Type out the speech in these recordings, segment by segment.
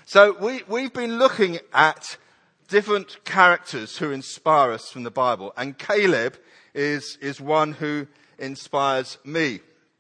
So we've been looking at different characters who inspire us from the Bible, and Caleb is one who inspires me.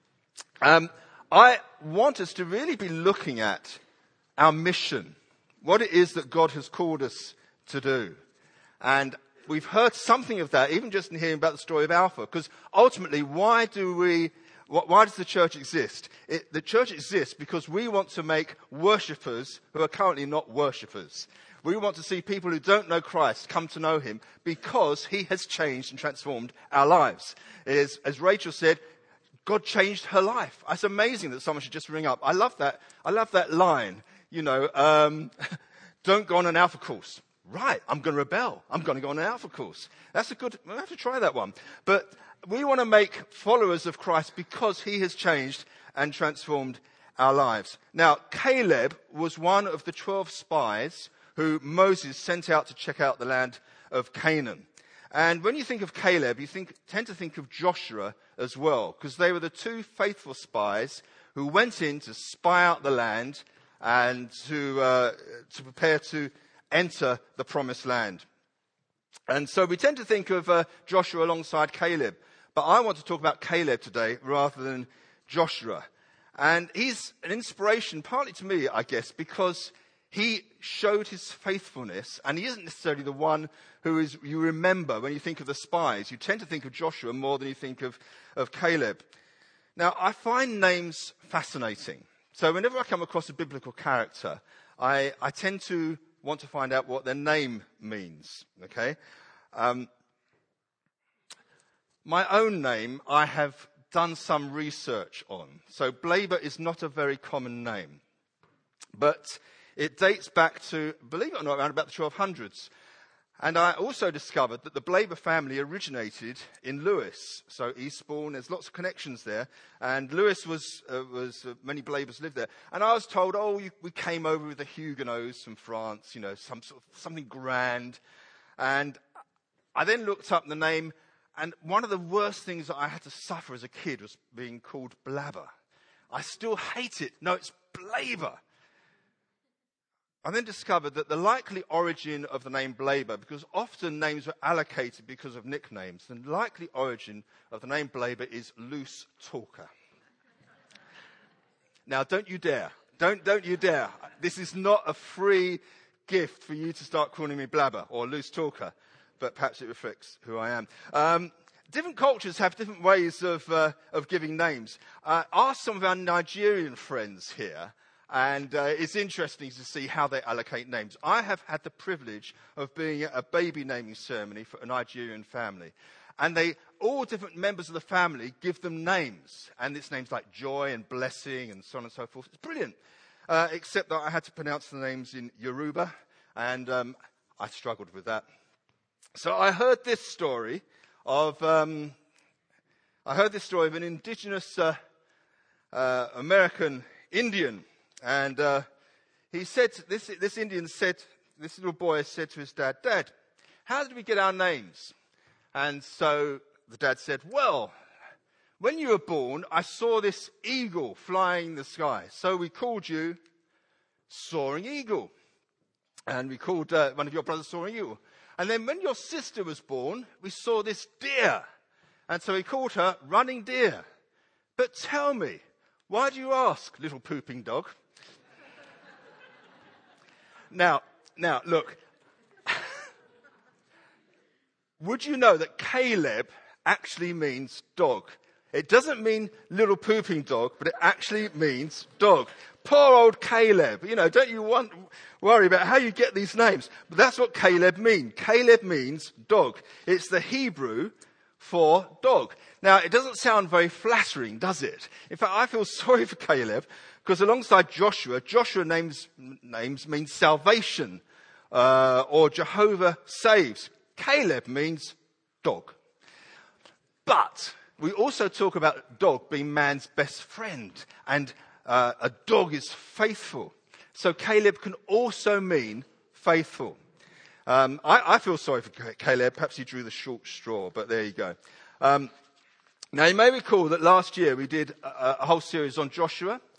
I want us to really be looking at our mission, what it is that God has called us to do. And we've heard something of that, even just in hearing about the story of Alpha, because ultimately, why does the church exist? The church exists because we want to make worshippers who are currently not worshippers. We want to see people who don't know Christ come to know him because he has changed and transformed our lives. As Rachel said, God changed her life. It's amazing that someone should just ring up. I love that line. Don't go on an Alpha course. Right, I'm going to rebel. I'm going to go on an Alpha course. I'll have to try that one. But we want to make followers of Christ because he has changed and transformed our lives. Now, Caleb was one of the 12 spies who Moses sent out to check out the land of Canaan. And when you think of Caleb, you tend to think of Joshua as well, because they were the two faithful spies who went in to spy out the land and to prepare to enter the promised land. And so we tend to think of Joshua alongside Caleb. But I want to talk about Caleb today rather than Joshua. And he's an inspiration, partly to me, I guess, because he showed his faithfulness. And he isn't necessarily the one who you remember when you think of the spies. You tend to think of Joshua more than you think of Caleb. Now, I find names fascinating. So whenever I come across a biblical character, I tend to want to find out what their name means. Okay? My own name, I have done some research on. So Blaber is not a very common name. But it dates back to, believe it or not, around about the 1200s. And I also discovered that the Blaber family originated in Lewes. So Eastbourne, there's lots of connections there. And Lewes was many Blabers lived there. And I was told, we came over with the Huguenots from France, something grand. And I then looked up the name. And one of the worst things that I had to suffer as a kid was being called Blabber. I still hate it. No, it's Blaber. I then discovered that the likely origin of the name Blaber, because often names were allocated because of nicknames, the likely origin of the name Blaber is loose talker. Now, don't you dare. Don't you dare. This is not a free gift for you to start calling me Blabber or loose talker. But perhaps it reflects who I am. Different cultures have different ways of giving names. Ask some of our Nigerian friends here, and it's interesting to see how they allocate names. I have had the privilege of being at a baby naming ceremony for a Nigerian family. And all different members of the family give them names. And it's names like Joy and Blessing and so on and so forth. It's brilliant. Except that I had to pronounce the names in Yoruba, and I struggled with that. So I heard this story of an indigenous American Indian, and he said this little boy said to his dad, "Dad, how did we get our names?" And so the dad said, "Well, when you were born, I saw this eagle flying in the sky, so we called you Soaring Eagle, and we called one of your brothers Soaring Eagle. And then when your sister was born, we saw this deer. And so we called her Running Deer. But tell me, why do you ask, little pooping dog?" Now, look. Would you know that Caleb actually means dog? It doesn't mean little pooping dog, but it actually means dog. Poor old Caleb. Don't you worry about how you get these names. But that's what Caleb means. Caleb means dog. It's the Hebrew for dog. Now, it doesn't sound very flattering, does it? In fact, I feel sorry for Caleb, because alongside Joshua names mean salvation, or Jehovah saves. Caleb means dog. But we also talk about dog being man's best friend, and a dog is faithful. So Caleb can also mean faithful. I feel sorry for Caleb. Perhaps he drew the short straw, but there you go. Now, you may recall that last year we did a whole series on Joshua.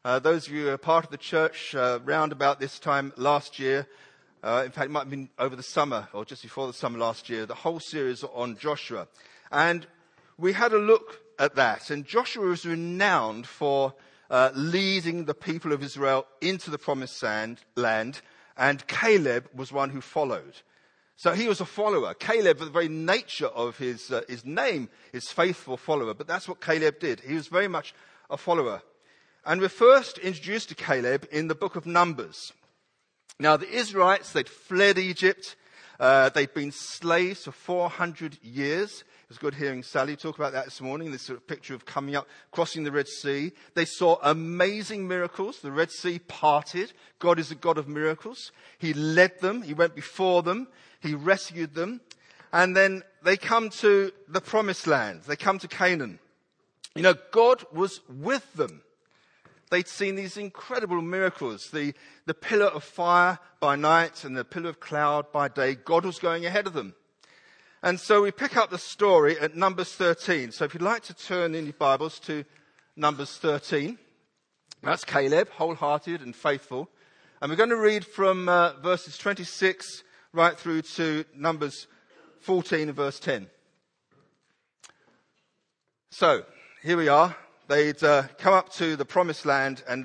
Those of you who are part of the church round about this time last year, in fact, it might have been over the summer or just before the summer last year, the whole series on Joshua. And we had a look at that. And Joshua was renowned for leading the people of Israel into the promised land. And Caleb was one who followed. So he was a follower. Caleb, the very nature of his name, is faithful follower. But that's what Caleb did. He was very much a follower. And we're first introduced to Caleb in the book of Numbers. Now, the Israelites, they'd fled Egypt. They'd been slaves for 400 years. It was good hearing Sally talk about that this morning, this sort of picture of coming up, crossing the Red Sea. They saw amazing miracles. The Red Sea parted. God is a God of miracles. He led them. He went before them. He rescued them. And then they come to the promised land. They come to Canaan. You know, God was with them. They'd seen these incredible miracles, the pillar of fire by night and the pillar of cloud by day. God was going ahead of them. And so we pick up the story at Numbers 13. So if you'd like to turn in your Bibles to Numbers 13, that's Caleb, wholehearted and faithful. And we're going to read from verses 26 right through to Numbers 14 and verse 10. So here we are. They'd come up to the promised land, and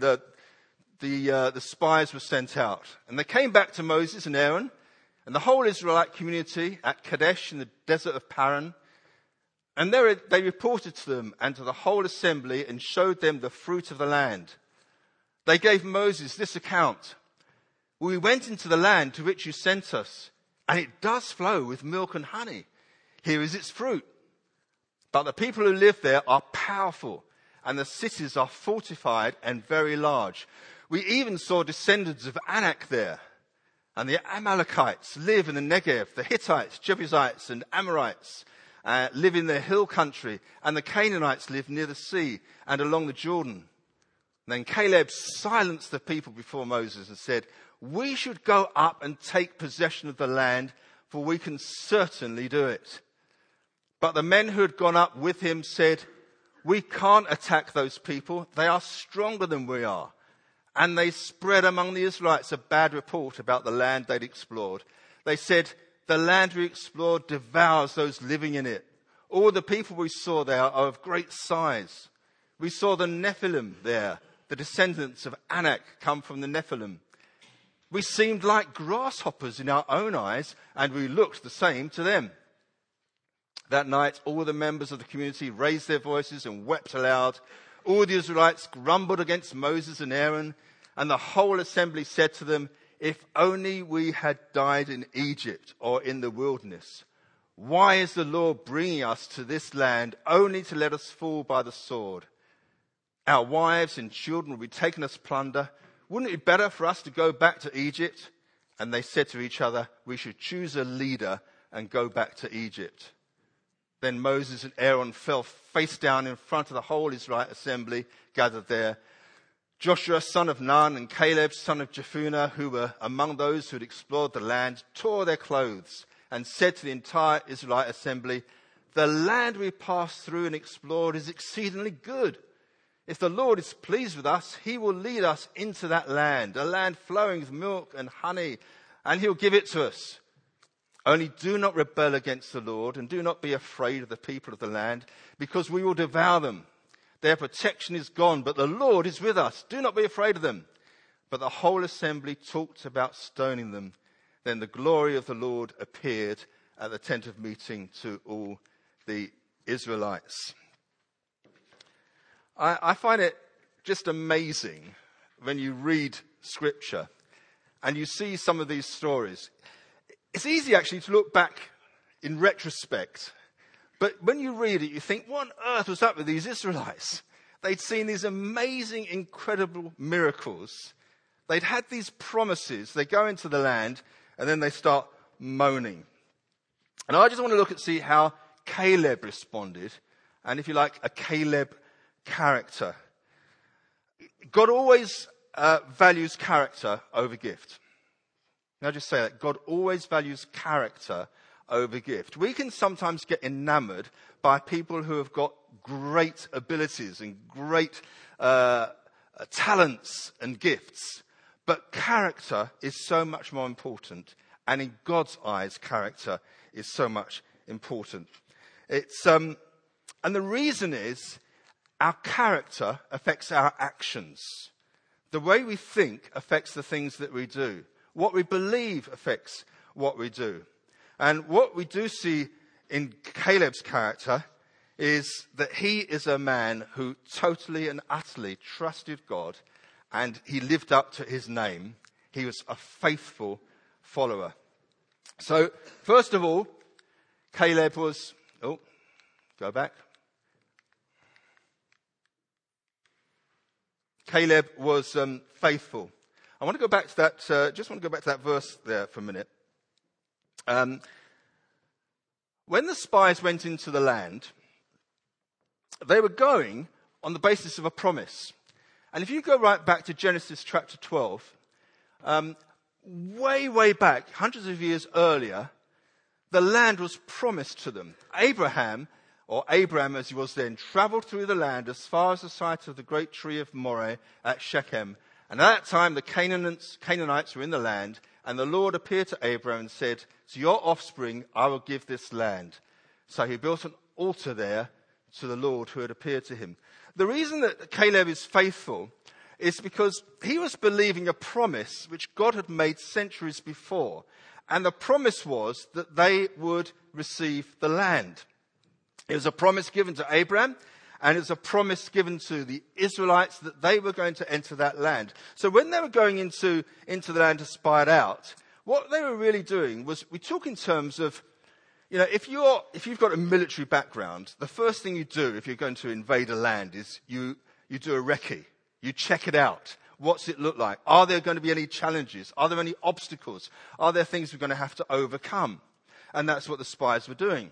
the spies were sent out. And they came back to Moses and Aaron and the whole Israelite community at Kadesh in the desert of Paran. And there they reported to them and to the whole assembly and showed them the fruit of the land. They gave Moses this account. We went into the land to which you sent us, and it does flow with milk and honey. Here is its fruit. But the people who live there are powerful, and the cities are fortified and very large. We even saw descendants of Anak there. And the Amalekites live in the Negev. The Hittites, Jebusites, and Amorites live in the hill country. And the Canaanites live near the sea and along the Jordan. And then Caleb silenced the people before Moses and said, we should go up and take possession of the land, for we can certainly do it. But the men who had gone up with him said, we can't attack those people. They are stronger than we are. And they spread among the Israelites a bad report about the land they'd explored. They said, the land we explored devours those living in it. All the people we saw there are of great size. We saw the Nephilim there. The descendants of Anak come from the Nephilim. We seemed like grasshoppers in our own eyes, and we looked the same to them. That night, all the members of the community raised their voices and wept aloud. All the Israelites grumbled against Moses and Aaron, and the whole assembly said to them, if only we had died in Egypt or in the wilderness. Why is the Lord bringing us to this land only to let us fall by the sword? Our wives and children will be taken as plunder. Wouldn't it be better for us to go back to Egypt? And they said to each other, we should choose a leader and go back to Egypt. Then Moses and Aaron fell face down in front of the whole Israelite assembly gathered there. Joshua, son of Nun, and Caleb, son of Jephunneh, who were among those who had explored the land, tore their clothes and said to the entire Israelite assembly, the land we passed through and explored is exceedingly good. If the Lord is pleased with us, he will lead us into that land, a land flowing with milk and honey, and he'll give it to us. Only do not rebel against the Lord, and do not be afraid of the people of the land, because we will devour them. Their protection is gone, but the Lord is with us. Do not be afraid of them. But the whole assembly talked about stoning them. Then the glory of the Lord appeared at the tent of meeting to all the Israelites. I find it just amazing when you read Scripture and you see some of these stories. It's easy actually to look back in retrospect. But when you read it, you think, what on earth was up with these Israelites? They'd seen these amazing, incredible miracles. They'd had these promises. They go into the land and then they start moaning. And I just want to look and see how Caleb responded. And if you like, a Caleb character. God always values character over gift. Can I just say that? God always values character over gift. We can sometimes get enamored by people who have got great abilities and great talents and gifts. But character is so much more important. And in God's eyes, character is so much important. And the reason is our character affects our actions. The way we think affects the things that we do. What we believe affects what we do. And what we do see in Caleb's character is that he is a man who totally and utterly trusted God, and he lived up to his name. He was a faithful follower. So, first of all, Caleb was... Oh, go back. Caleb was faithful. I want to go back to that. Just want to go back to that verse there for a minute. When the spies went into the land, they were going on the basis of a promise. And if you go right back to Genesis chapter 12, way back, hundreds of years earlier, the land was promised to them. Abraham, or Abram as he was then, traveled through the land as far as the site of the great tree of Moreh at Shechem. And at that time, the Canaanites were in the land, and the Lord appeared to Abram and said, "To your offspring I will give this land." So he built an altar there to the Lord who had appeared to him. The reason that Caleb is faithful is because he was believing a promise which God had made centuries before. And the promise was that they would receive the land. It was a promise given to Abraham, and it was a promise given to the Israelites that they were going to enter that land. So when they were going into the land to spy it out, what they were really doing was, we talk in terms of, if you've got a military background, the first thing you do if you're going to invade a land is you do a recce. You check it out. What's it look like? Are there going to be any challenges? Are there any obstacles? Are there things we're going to have to overcome? And that's what the spies were doing.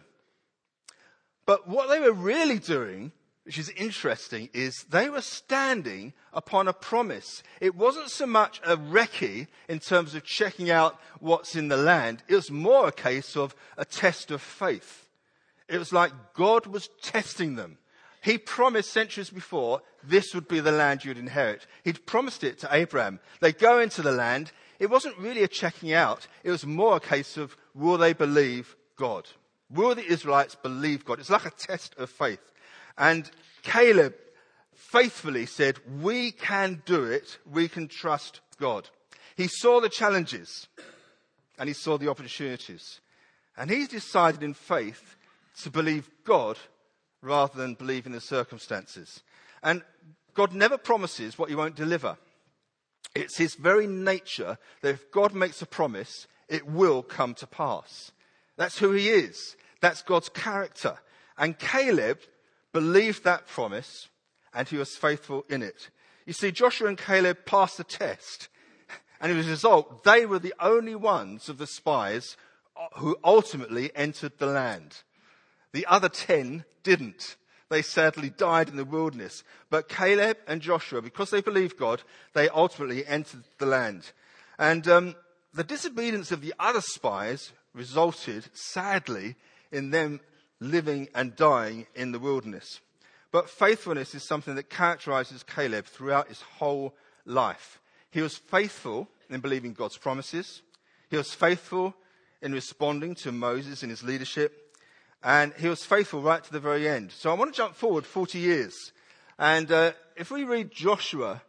But what they were really doing, which is interesting, is they were standing upon a promise. It wasn't so much a recce in terms of checking out what's in the land. It was more a case of a test of faith. It was like God was testing them. He promised centuries before this would be the land you'd inherit. He'd promised it to Abraham. They go into the land. It wasn't really a checking out. It was more a case of, will they believe God? Will the Israelites believe God? It's like a test of faith. And Caleb faithfully said, we can do it. We can trust God. He saw the challenges and he saw the opportunities. And he decided in faith to believe God rather than believe in the circumstances. And God never promises what he won't deliver. It's his very nature that if God makes a promise, it will come to pass. That's who he is. That's God's character. And Caleb believed that promise, and he was faithful in it. You see, Joshua and Caleb passed the test, and as a result, they were the only ones of the spies who ultimately entered the land. The other 10 didn't. They sadly died in the wilderness. But Caleb and Joshua, because they believed God, they ultimately entered the land. And the disobedience of the other spies resulted, sadly, in them living and dying in the wilderness. But faithfulness is something that characterizes Caleb throughout his whole life. He was faithful in believing God's promises. He was faithful in responding to Moses in his leadership. And he was faithful right to the very end. So I want to jump forward 40 years. And if we read Joshua,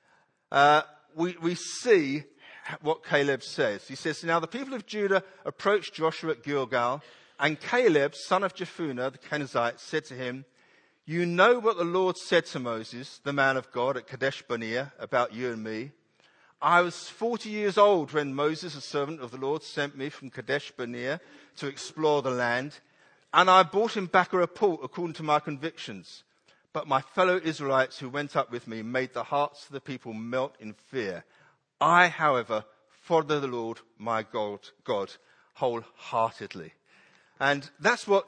we see what Caleb says. He says, "Now the people of Judah approached Joshua at Gilgal, and Caleb, son of Jephunneh, the Kenizzite, said to him, 'You know what the Lord said to Moses, the man of God, at Kadesh Barnea, about you and me. I was 40 years old when Moses, a servant of the Lord, sent me from Kadesh Barnea to explore the land. And I brought him back a report according to my convictions. But my fellow Israelites who went up with me made the hearts of the people melt in fear. I, however, followed the Lord my God wholeheartedly.'" And that's what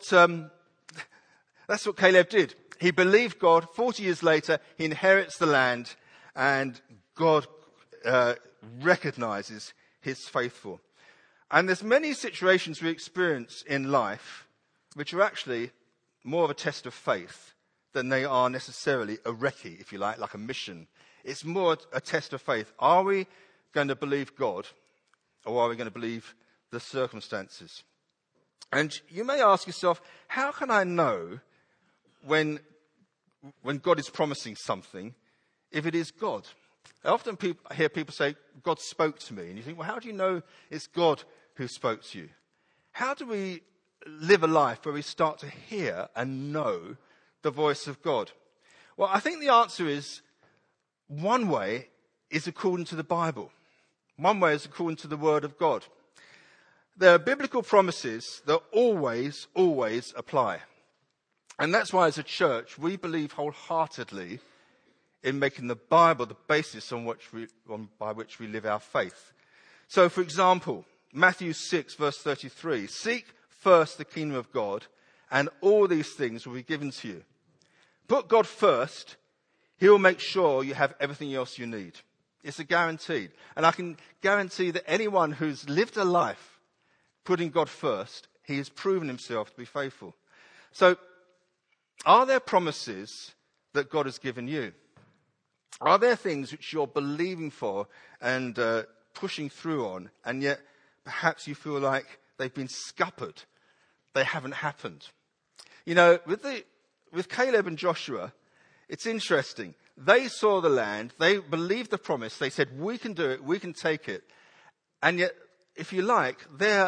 Caleb did. He believed God. 40 years later, he inherits the land, and God recognizes his faithful. And there's many situations we experience in life which are actually more of a test of faith than they are necessarily a recce, if you like a mission It's more a test of faith. Are we going to believe God, or are we going to believe the circumstances? And you may ask yourself, how can I know when God is promising something, if it is God? I often hear people say, God spoke to me. And you think, well, how do you know it's God who spoke to you? How do we live a life where we start to hear and know the voice of God? Well, I think the answer is, one way is according to the Bible. One way is according to the Word of God. There are biblical promises that always, always apply. And that's why as a church, we believe wholeheartedly in making the Bible the basis by which we live our faith. So, for example, Matthew 6, verse 33, seek first the kingdom of God, and all these things will be given to you. Put God first, he will make sure you have everything else you need. It's a guaranteed. And I can guarantee that anyone who's lived a life putting God first, he has proven himself to be faithful. So, are there promises that God has given you? Are there things which you're believing for and pushing through on, and yet perhaps you feel like they've been scuppered? They haven't happened. You know, with Caleb and Joshua, it's interesting. They saw the land. They believed the promise. They said, we can do it. We can take it. And yet, if you like, their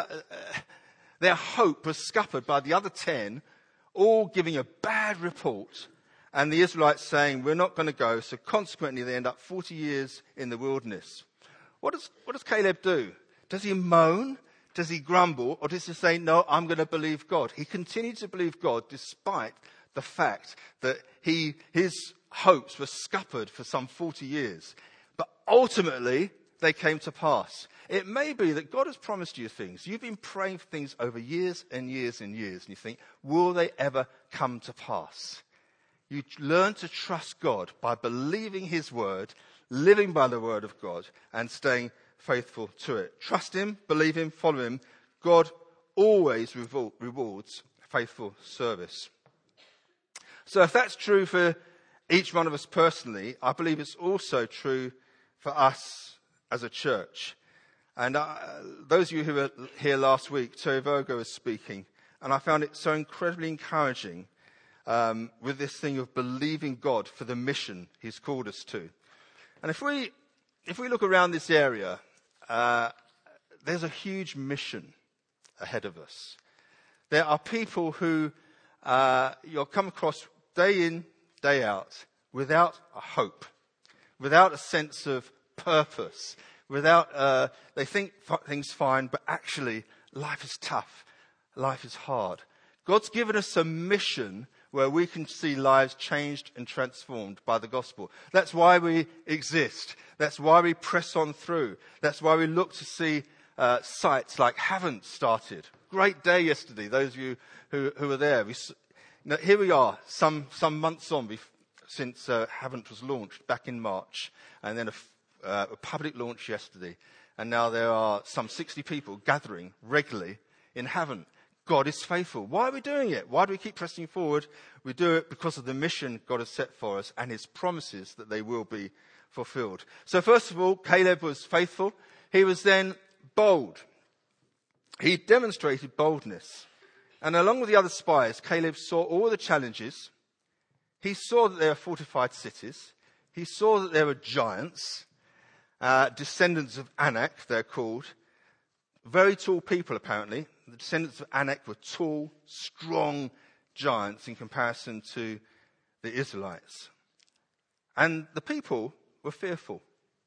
hope was scuppered by the other 10, all giving a bad report. And the Israelites saying, we're not going to go. So consequently, they end up 40 years in the wilderness. What does Caleb do? Does he moan? Does he grumble? Or does he say, no, I'm going to believe God? He continued to believe God despite the fact that his hopes were scuppered for some 40 years. But ultimately, they came to pass. It may be that God has promised you things. You've been praying for things over years and years and years. And you think, will they ever come to pass? You learn to trust God by believing his word, living by the word of God, and staying faithful to it. Trust him, believe him, follow him. God always rewards faithful service. So if that's true for each one of us personally, I believe it's also true for us as a church. And those of you who were here last week, Terry Virgo was speaking, and I found it so incredibly encouraging with this thing of believing God for the mission he's called us to. And if we look around this area, there's a huge mission ahead of us. There are people who you'll come across day in, day out, without a hope, without a sense of purpose, without, they think things fine, but actually life is tough, life is hard. God's given us a mission where we can see lives changed and transformed by the gospel. That's why we exist. That's why we press on through. That's why we look to see sites like Haven't started. Great day yesterday, those of you who were there. Here we are, some months on since Haven't was launched back in March, and then a public launch yesterday. And now there are some 60 people gathering regularly in Haven't. God is faithful. Why are we doing it? Why do we keep pressing forward? We do it because of the mission God has set for us and his promises that they will be fulfilled. So first of all, Caleb was faithful. He was then bold. He demonstrated boldness. And along with the other spies, Caleb saw all the challenges. He saw that there were fortified cities. He saw that there were giants, descendants of Anak, they're called. Very tall people, apparently. The descendants of Anak were tall, strong giants in comparison to the Israelites. And the people were fearful.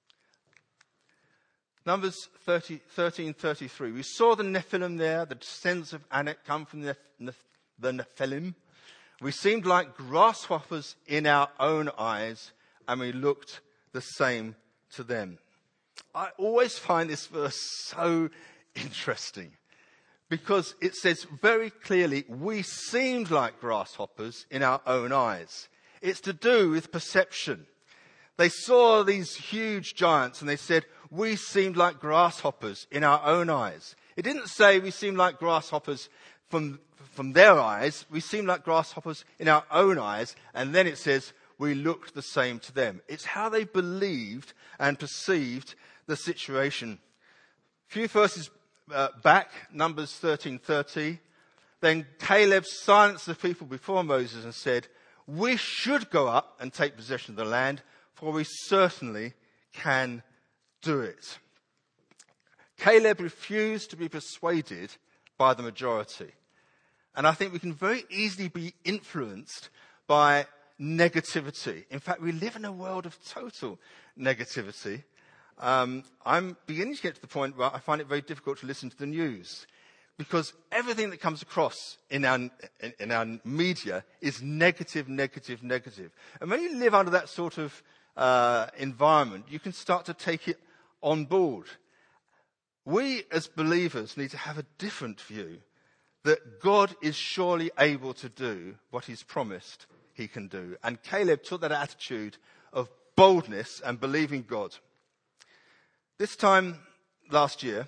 Numbers 13:33. We saw the Nephilim there, the descendants of Anak come from the Nephilim. We seemed like grasshoppers in our own eyes, and we looked the same to them. I always find this verse so interesting because it says very clearly, we seemed like grasshoppers in our own eyes. It's to do with perception. They saw these huge giants and they said, we seemed like grasshoppers in our own eyes. It didn't say we seemed like grasshoppers from their eyes. We seemed like grasshoppers in our own eyes. And then it says, we looked the same to them. It's how they believed and perceived the situation. A few verses back, Numbers 13:30, then Caleb silenced the people before Moses and said, "We should go up and take possession of the land, for we certainly can do it." Caleb refused to be persuaded by the majority. And I think we can very easily be influenced by negativity. In fact, we live in a world of total negativity. I'm beginning to get to the point where I find it very difficult to listen to the news, because everything that comes across in our media is negative, negative, negative. And when you live under that sort of environment, you can start to take it on board. We as believers need to have a different view, that God is surely able to do what he's promised he can do. And Caleb took that attitude of boldness and believing God. This time last year,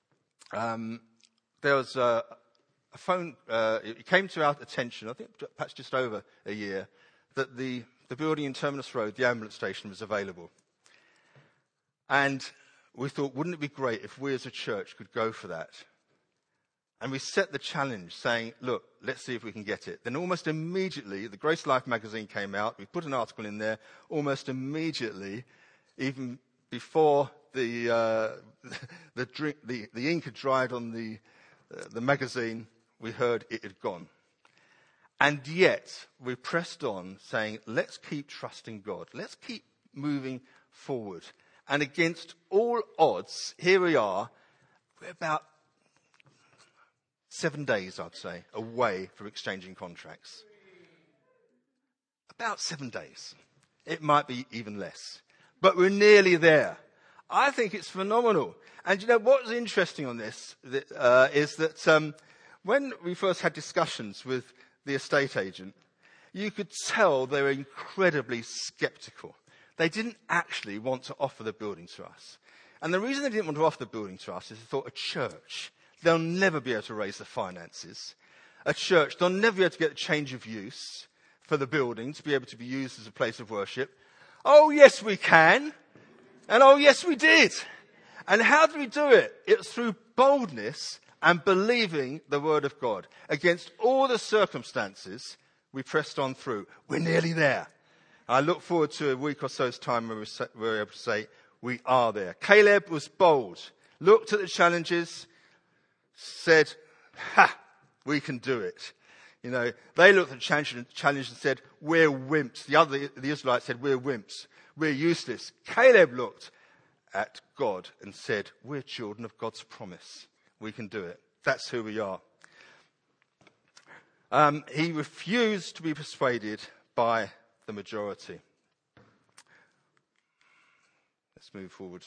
there was a phone, it came to our attention, I think perhaps just over a year, that the building in Terminus Road, the ambulance station, was available. And we thought, wouldn't it be great if we as a church could go for that? And we set the challenge saying, look, let's see if we can get it. Then almost immediately, the Grace Life magazine came out. We put an article in there. Almost immediately, even before the ink had dried on the magazine, we heard it had gone. And yet, we pressed on saying, let's keep trusting God. Let's keep moving forward. And against all odds, here we are. We're about 7 days, I'd say, away from exchanging contracts. About 7 days. It might be even less. But we're nearly there. I think it's phenomenal. And you know, what's interesting on this is that when we first had discussions with the estate agent, you could tell they were incredibly sceptical. They didn't actually want to offer the building to us. And the reason they didn't want to offer the building to us is they thought, a church, they'll never be able to raise the finances. A church, they'll never be able to get a change of use for the building to be able to be used as a place of worship. Oh, yes, we can. And oh, yes, we did. And how did we do it? It's through boldness and believing the word of God. Against all the circumstances, we pressed on through. We're nearly there. I look forward to a week or so's time when we're able to say, we are there. Caleb was bold, looked at the challenges, said, we can do it. You know, they looked at the challenge and said, we're wimps. The Israelites said, we're wimps. We're useless. Caleb looked at God and said, we're children of God's promise. We can do it. That's who we are. He refused to be persuaded by the majority. Let's move forward.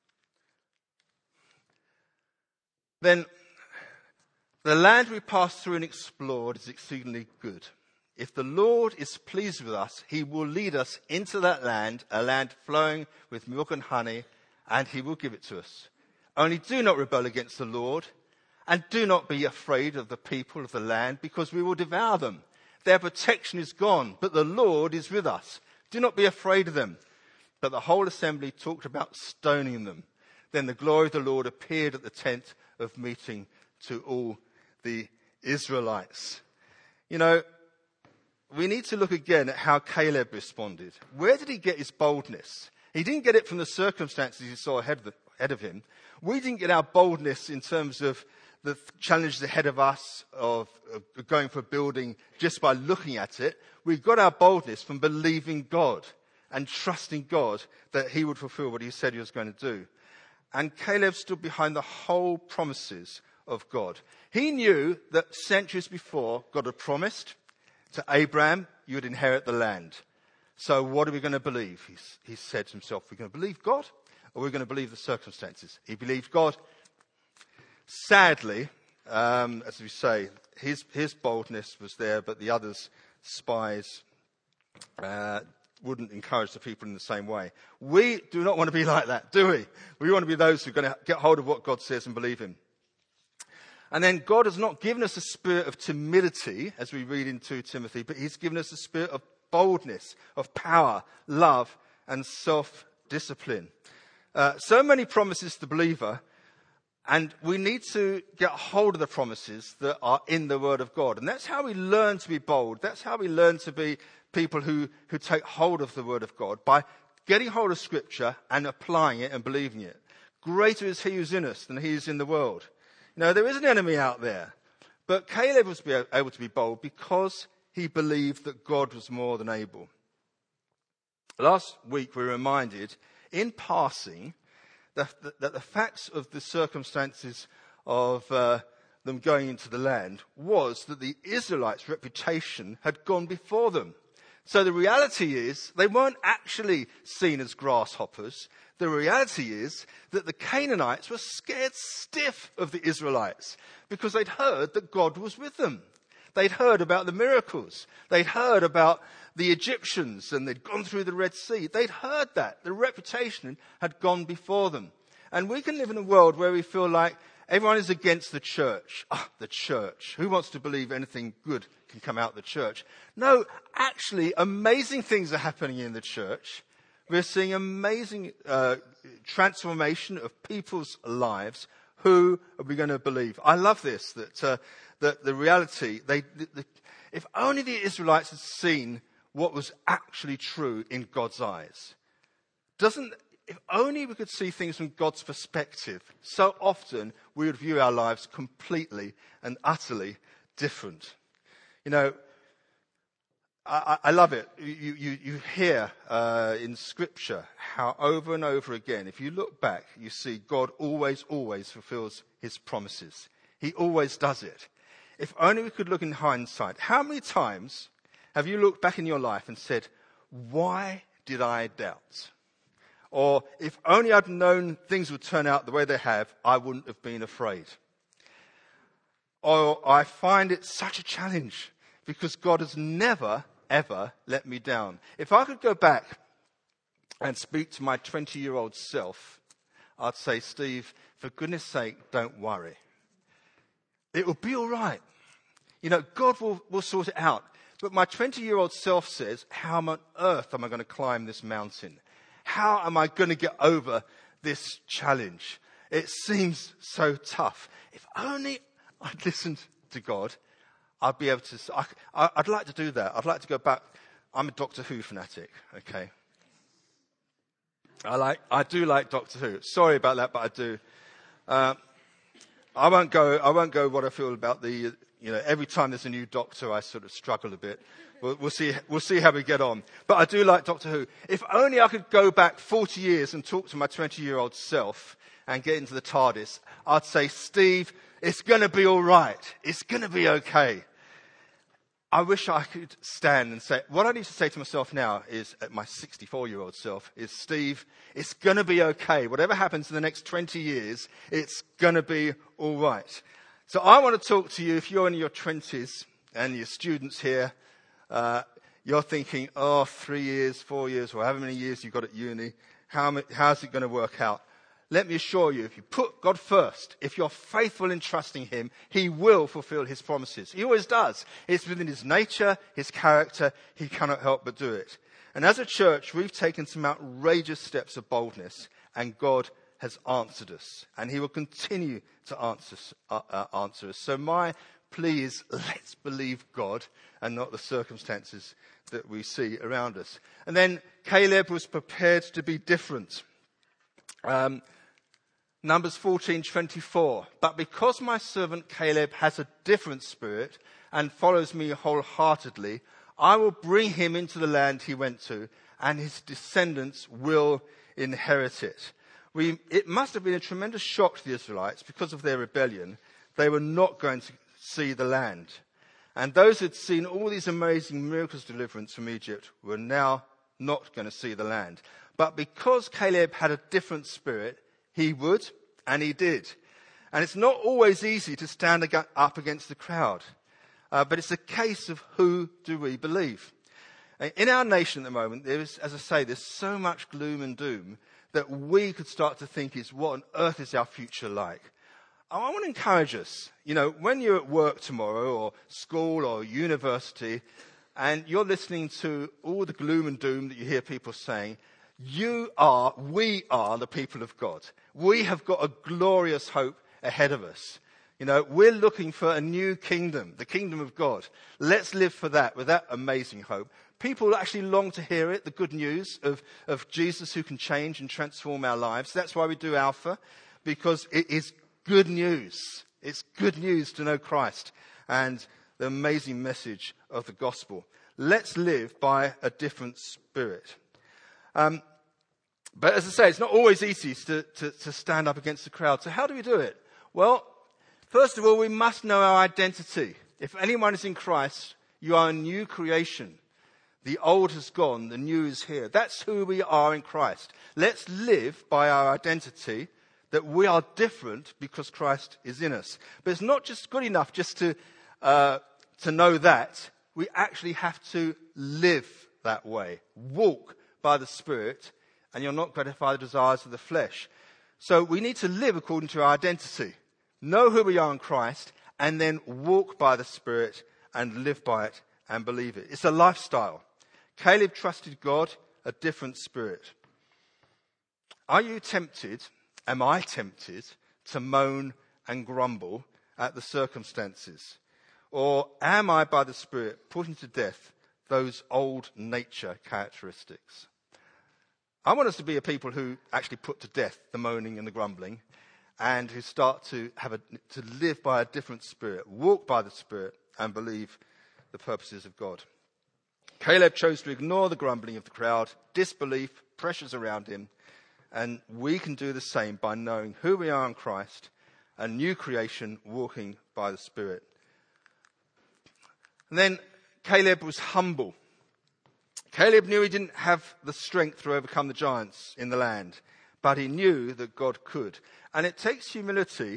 Then, the land we passed through and explored is exceedingly good. If the Lord is pleased with us, he will lead us into that land, a land flowing with milk and honey, and he will give it to us. Only do not rebel against the Lord, and do not be afraid of the people of the land, because we will devour them. Their protection is gone, but the Lord is with us. Do not be afraid of them. But the whole assembly talked about stoning them. Then the glory of the Lord appeared at the tent of meeting to all the Israelites. You know, we need to look again at how Caleb responded. Where did he get his boldness? He didn't get it from the circumstances he saw ahead of him. We didn't get our boldness in terms of the challenges ahead of us of going for a building just by looking at it. We got our boldness from believing God and trusting God that he would fulfill what he said he was going to do. And Caleb stood behind the whole promises of God. He knew that centuries before, God had promised to Abraham, you would inherit the land. So what are we going to believe? He said to himself, we're going to believe God, or we're going to believe the circumstances. He believed God. Sadly, as we say, his boldness was there, but the others, spies, wouldn't encourage the people in the same way. We do not want to be like that, do we? We want to be those who are going to get hold of what God says and believe him. And then God has not given us a spirit of timidity, as we read in 2 Timothy, but he's given us a spirit of boldness, of power, love, and self-discipline. So many promises to the believer, and we need to get hold of the promises that are in the Word of God. And that's how we learn to be bold. That's how we learn to be people who take hold of the Word of God, by getting hold of Scripture and applying it and believing it. Greater is he who's in us than he is in the world. There is an enemy out there. But Caleb was able to be bold because he believed that God was more than able. Last week we were reminded, in passing, that the facts of the circumstances of them going into the land was that the Israelites' reputation had gone before them. So the reality is they weren't actually seen as grasshoppers. The reality is that the Canaanites were scared stiff of the Israelites because they'd heard that God was with them. They'd heard about the miracles. They'd heard about the Egyptians, and they'd gone through the Red Sea. They'd heard that. The reputation had gone before them. And we can live in a world where we feel like everyone is against the church. The church. Who wants to believe anything good can come out of the church? No, actually, amazing things are happening in the church. We're seeing amazing transformation of people's lives. Who are we going to believe? I love this, that the reality, if only the Israelites had seen what was actually true in God's eyes. If only we could see things from God's perspective, so often we would view our lives completely and utterly different. I love it. You hear in Scripture how over and over again, if you look back, you see God always fulfills his promises. He always does it. If only we could look in hindsight. How many times have you looked back in your life and said, why did I doubt? Or if only I'd known things would turn out the way they have, I wouldn't have been afraid. Or I find it such a challenge because God has never, ever let me down. If I could go back and speak to my 20-year-old self, I'd say, Steve, for goodness sake, don't worry. It will be all right. God will sort it out. But my 20-year-old self says, how on earth am I going to climb this mountain? How am I going to get over this challenge? It seems so tough. If only I'd listened to God, I'd be able to. I'd like to do that. I'd like to go back. I'm a Doctor Who fanatic. Okay. I do like Doctor Who. Sorry about that, but I do. I won't go what I feel about the. Every time there's a new Doctor, I sort of struggle a bit. We'll see how we get on. But I do like Doctor Who. If only I could go back 40 years and talk to my 20-year-old self and get into the TARDIS, I'd say, Steve, it's going to be all right. It's going to be okay. I wish I could stand and say, what I need to say to myself now is, at my 64-year-old self, is, Steve, it's going to be okay. Whatever happens in the next 20 years, it's going to be all right. So I want to talk to you, if you're in your 20s and you're students here, you're thinking, 3 years, 4 years, or however many years you've got at uni, how's it going to work out? Let me assure you, if you put God first, if you're faithful in trusting him, he will fulfill his promises. He always does. It's within his nature, his character. He cannot help but do it. And as a church, we've taken some outrageous steps of boldness, and God has answered us. And he will continue to answer us. So my plea is, let's believe God and not the circumstances that we see around us. And then Caleb was prepared to be different. Numbers 14:24. But because my servant Caleb has a different spirit and follows me wholeheartedly, I will bring him into the land he went to, and his descendants will inherit it. It must have been a tremendous shock to the Israelites because of their rebellion. They were not going to see the land. And those who had seen all these amazing miracles of deliverance from Egypt were now not going to see the land. But because Caleb had a different spirit, he would, and he did. And it's not always easy to stand up against the crowd. But it's a case of who do we believe. In our nation at the moment, there's so much gloom and doom that we could start to think is, what on earth is our future like? I want to encourage us, when you're at work tomorrow or school or university, and you're listening to all the gloom and doom that you hear people saying, we are the people of God. We have got a glorious hope ahead of us. You know, we're looking for a new kingdom, the kingdom of God. Let's live for that, with that amazing hope. People actually long to hear it, the good news of Jesus who can change and transform our lives. That's why we do Alpha, because it is good news. It's good news to know Christ and the amazing message of the gospel. Let's live by a different spirit. But as I say, it's not always easy to stand up against the crowd. So how do we do it? Well, first of all, we must know our identity. If anyone is in Christ, you are a new creation. The old has gone, the new is here. That's who we are in Christ. Let's live by our identity, that we are different because Christ is in us. But it's not just good enough just to know that. We actually have to live that way. Walk by the Spirit, and you'll not gratify the desires of the flesh. So we need to live according to our identity. Know who we are in Christ, and then walk by the Spirit and live by it and believe it. It's a lifestyle. Caleb trusted God, a different spirit. Are you tempted, am I tempted, to moan and grumble at the circumstances? Or am I, by the Spirit, putting to death those old nature characteristics? I want us to be a people who actually put to death the moaning and the grumbling, and who start to live by a different spirit, walk by the Spirit, and believe the purposes of God. Caleb chose to ignore the grumbling of the crowd, disbelief, pressures around him, and we can do the same by knowing who we are in Christ, a new creation walking by the Spirit. And then Caleb was humble. Caleb knew he didn't have the strength to overcome the giants in the land, but he knew that God could. And it takes humility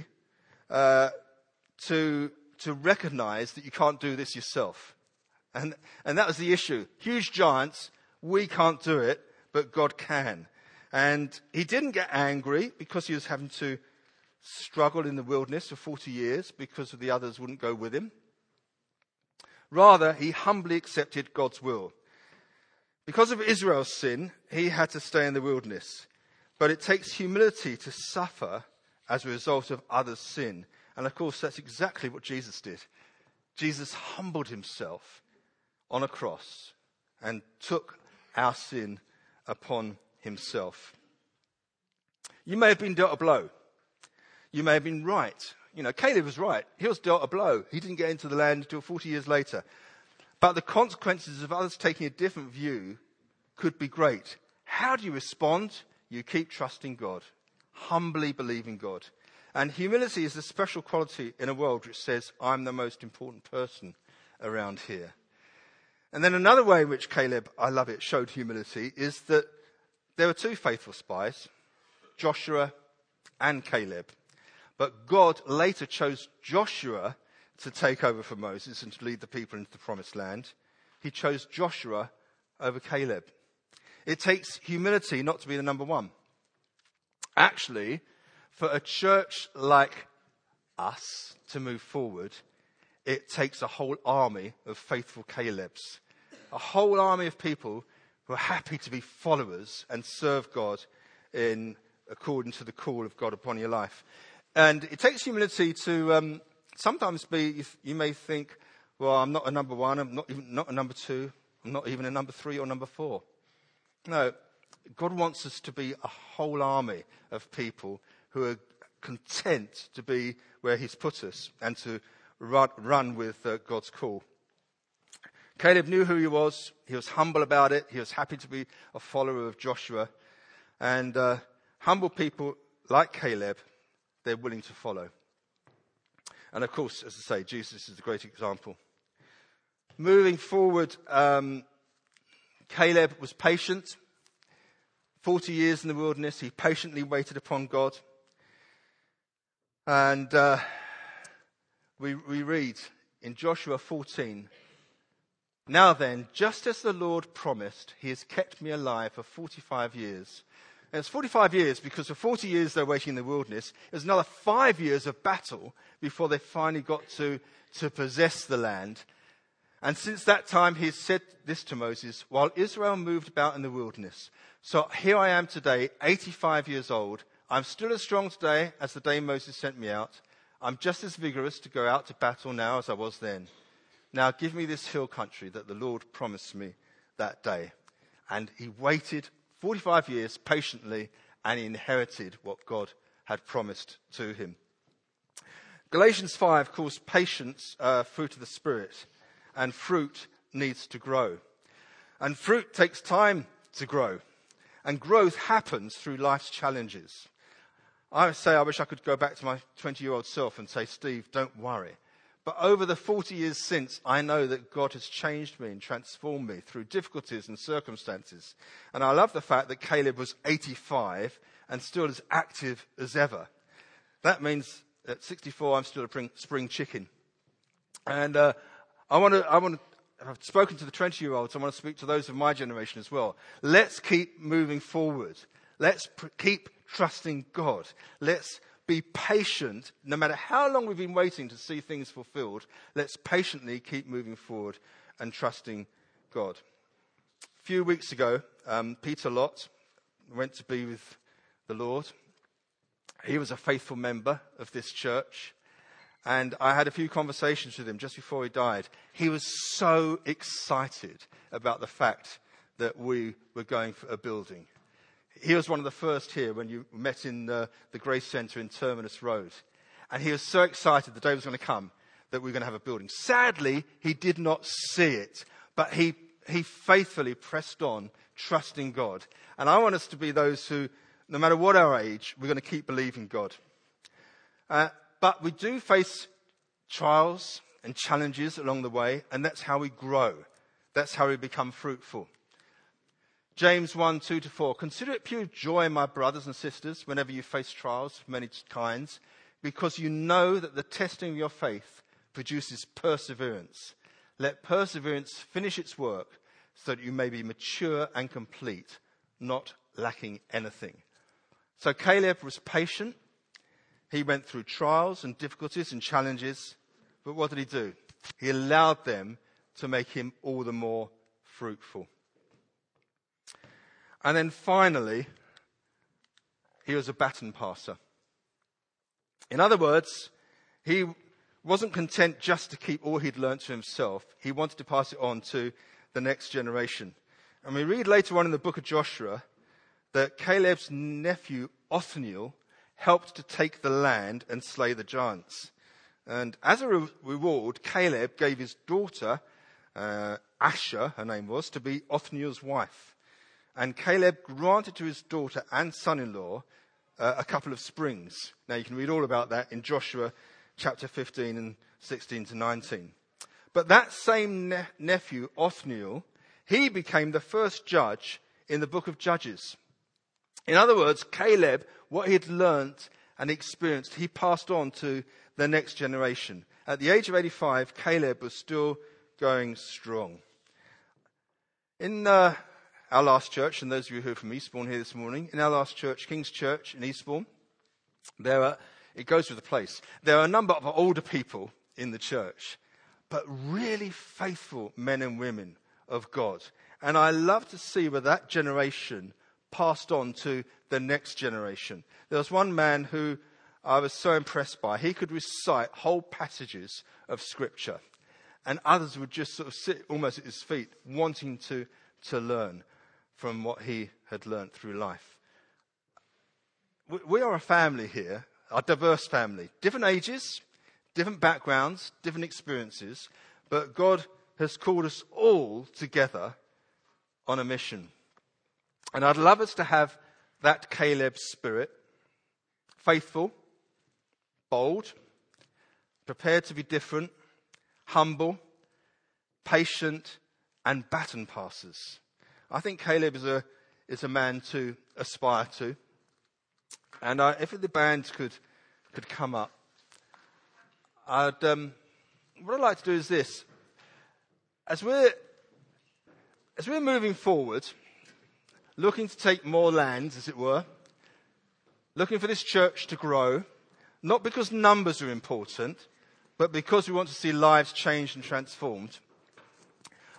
to recognize that you can't do this yourself. And that was the issue. Huge giants, we can't do it, but God can. And he didn't get angry because he was having to struggle in the wilderness for 40 years because the others wouldn't go with him. Rather, he humbly accepted God's will. Because of Israel's sin, he had to stay in the wilderness. But it takes humility to suffer as a result of others' sin. And of course, that's exactly what Jesus did. Jesus humbled himself on a cross and took our sin upon himself. You may have been dealt a blow. You may have been right. You know, Caleb was right. He was dealt a blow. He didn't get into the land until 40 years later. But the consequences of others taking a different view could be great. How do you respond? You keep trusting God, humbly believing God. And humility is a special quality in a world which says, I'm the most important person around here. And then another way in which Caleb, I love it, showed humility is that there were two faithful spies, Joshua and Caleb. But God later chose Joshua to take over for Moses and to lead the people into the promised land. He chose Joshua over Caleb. It takes humility not to be the number one. Actually, for a church like us to move forward, it takes a whole army of faithful Calebs. A whole army of people who are happy to be followers and serve God according to the call of God upon your life. And it takes humility to sometimes be, you may think, well, I'm not a number one, I'm not a number two, I'm not even a number 3 or number 4. No, God wants us to be a whole army of people who are content to be where he's put us and to run with God's call. Caleb knew who he was. He was humble about it. He was happy to be a follower of Joshua. And humble people like Caleb, they're willing to follow. And of course, as I say, Jesus is a great example. Moving forward, Caleb was patient. 40 years in the wilderness, he patiently waited upon God. And we read in Joshua 14, now then, just as the Lord promised, he has kept me alive for 45 years. And it's 45 years because for 40 years they were waiting in the wilderness. It was another 5 years of battle before they finally got to possess the land. And since that time, he has said this to Moses, while Israel moved about in the wilderness. So here I am today, 85 years old. I'm still as strong today as the day Moses sent me out. I'm just as vigorous to go out to battle now as I was then. Now give me this hill country that the Lord promised me that day. And he waited 45 years patiently, and he inherited what God had promised to him. Galatians 5 calls patience fruit of the Spirit, and fruit needs to grow. And fruit takes time to grow, and growth happens through life's challenges. I say I wish I could go back to my 20-year-old self and say, Steve, don't worry. But over the 40 years since, I know that God has changed me and transformed me through difficulties and circumstances. And I love the fact that Caleb was 85 and still as active as ever. That means at 64, I'm still a spring chicken. And I've spoken to the 20-year-olds. I want to speak to those of my generation as well. Let's keep moving forward. Let's keep trusting God. Let's be patient. No matter how long we've been waiting to see things fulfilled, let's patiently keep moving forward and trusting God. A few weeks ago, Peter Lott went to be with the Lord. He was a faithful member of this church. And I had a few conversations with him just before he died. He was so excited about the fact that we were going for a building. He was one of the first here when you met in the Grace Centre in Terminus Road. And he was so excited the day was going to come that we were going to have a building. Sadly, he did not see it, but he faithfully pressed on, trusting God. And I want us to be those who, no matter what our age, we're going to keep believing God. But we do face trials and challenges along the way, and that's how we grow. That's how we become fruitful. James 1, 2-4. Consider it pure joy, my brothers and sisters, whenever you face trials of many kinds, because you know that the testing of your faith produces perseverance. Let perseverance finish its work so that you may be mature and complete, not lacking anything. So Caleb was patient. He went through trials and difficulties and challenges. But what did he do? He allowed them to make him all the more fruitful. And then finally, he was a baton passer. In other words, he wasn't content just to keep all he'd learnt to himself. He wanted to pass it on to the next generation. And we read later on in the book of Joshua that Caleb's nephew Othniel helped to take the land and slay the giants. And as a reward, Caleb gave his daughter, Asher, her name was, to be Othniel's wife. And Caleb granted to his daughter and son-in-law a couple of springs. Now you can read all about that in Joshua chapter 15 and 16-19. But that same nephew, Othniel, he became the first judge in the book of Judges. In other words, Caleb, what he had learnt and experienced, he passed on to the next generation. At the age of 85, Caleb was still going strong. In our last church, and those of you who are from Eastbourne here this morning, in our last church, King's Church in Eastbourne, it goes with the place. There are a number of older people in the church, but really faithful men and women of God. And I love to see where that generation passed on to the next generation. There was one man who I was so impressed by. He could recite whole passages of Scripture, and others would just sort of sit almost at his feet, wanting to learn from what he had learnt through life. We are a family here, a diverse family. Different ages, different backgrounds, different experiences, but God has called us all together on a mission. And I'd love us to have that Caleb spirit, faithful, bold, prepared to be different, humble, patient, and baton passers. I think Caleb is a man to aspire to. And if the band could come up, what I'd like to do is this. As we're moving forward, looking to take more land, as it were, looking for this church to grow, not because numbers are important, but because we want to see lives changed and transformed.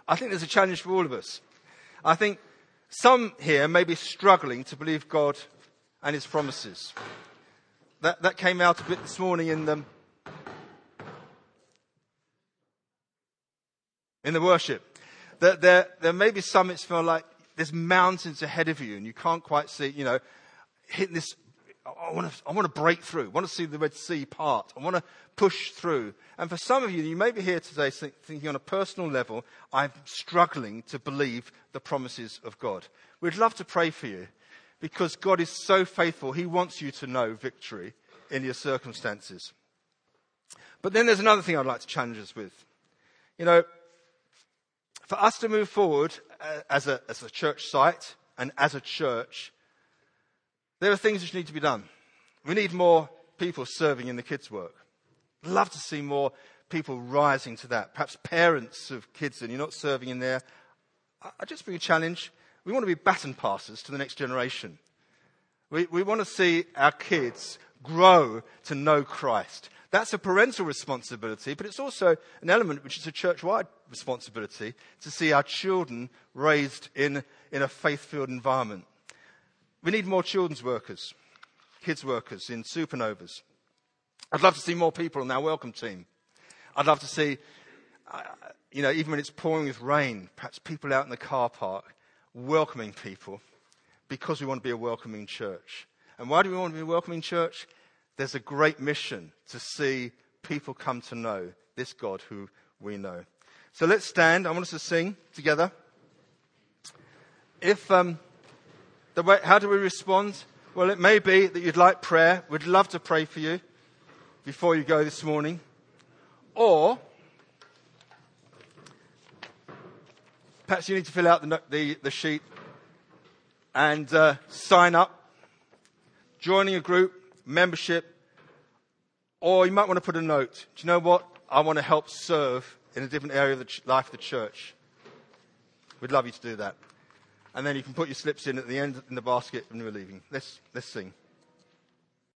I think there's a challenge for all of us. I think some here may be struggling to believe God and his promises. That came out a bit this morning in the worship. That there may be some it's feel like there's mountains ahead of you and you can't quite see, hitting this. I want to break through. I want to see the Red Sea part. I want to push through. And for some of you, you may be here today thinking on a personal level, I'm struggling to believe the promises of God. We'd love to pray for you because God is so faithful. He wants you to know victory in your circumstances. But then there's another thing I'd like to challenge us with. For us to move forward as a church site and as a church, there are things which need to be done. We need more people serving in the kids' work. I'd love to see more people rising to that. Perhaps parents of kids and you're not serving in there. I just bring a challenge. We want to be baton passers to the next generation. We want to see our kids grow to know Christ. That's a parental responsibility, but it's also an element which is a church-wide responsibility to see our children raised in a faith-filled environment. We need more children's workers, kids workers in Supernovas. I'd love to see more people on our welcome team. I'd love to see, even when it's pouring with rain, perhaps people out in the car park welcoming people because we want to be a welcoming church. And why do we want to be a welcoming church? There's a great mission to see people come to know this God who we know. So let's stand. I want us to sing together. How do we respond? Well, it may be that you'd like prayer. We'd love to pray for you before you go this morning. Or perhaps you need to fill out the sheet and sign up, joining a group, membership, or you might want to put a note. Do you know what? I want to help serve in a different area of the life of the church. We'd love you to do that. And then you can put your slips in at the end in the basket when you're leaving. Let's sing.